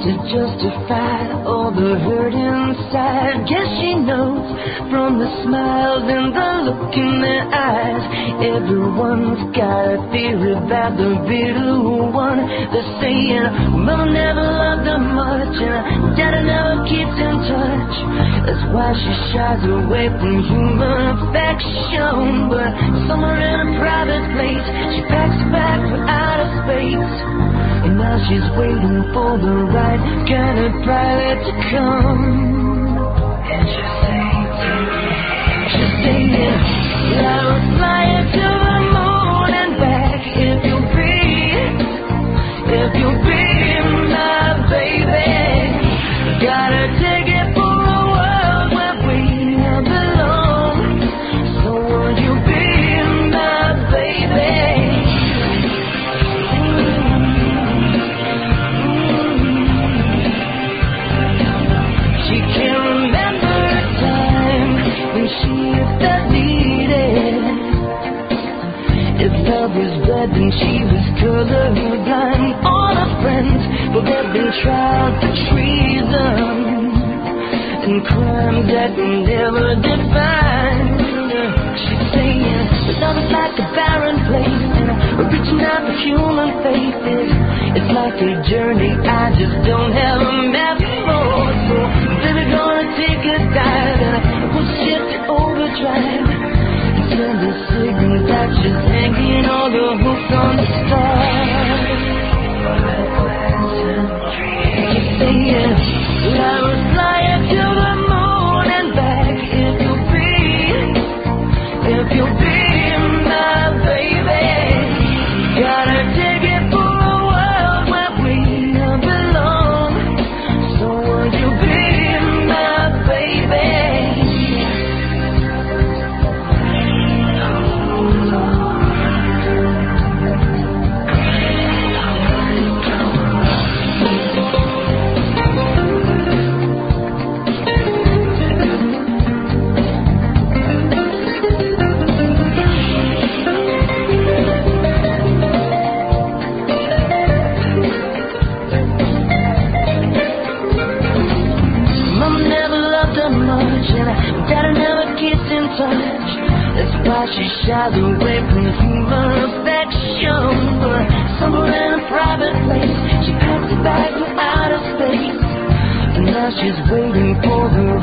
to justify all the hurt inside. Guess she knows from the smiles and the look in their eyes. Everyone's got a theory about the bitter one. They're saying mama never loved her much and daddy never keeps in touch. That's why she shies away from human affection. But somewhere in a private place, she packs a bag for outer space. And now she's waiting for the right kind of pilot to come. And she's saying, I will fly you to the moon and back if you'll be my baby. Gotta take it for a world where we belong. So won't you be my baby? She can't remember a time when she felt needed. If love was blood, then she was colorblind. All her friends, well, they've been tried for treason and crimes that were never defined. She's saying, love is like a barren place, and reaching out for human faith it's like a journey I just don't have a map for. So, baby, gonna take a dive, and we'll shift to overdrive. Send the signal that she's hanging all the hooks on the stars. She's saying, I will fly you to the moon and back if you'll be my baby. Gotta take it for a world where we belong. So would you be my baby? That's why she shies away from human affection. But somewhere in a private place, she packs a bag for outer space. And now she's waiting for the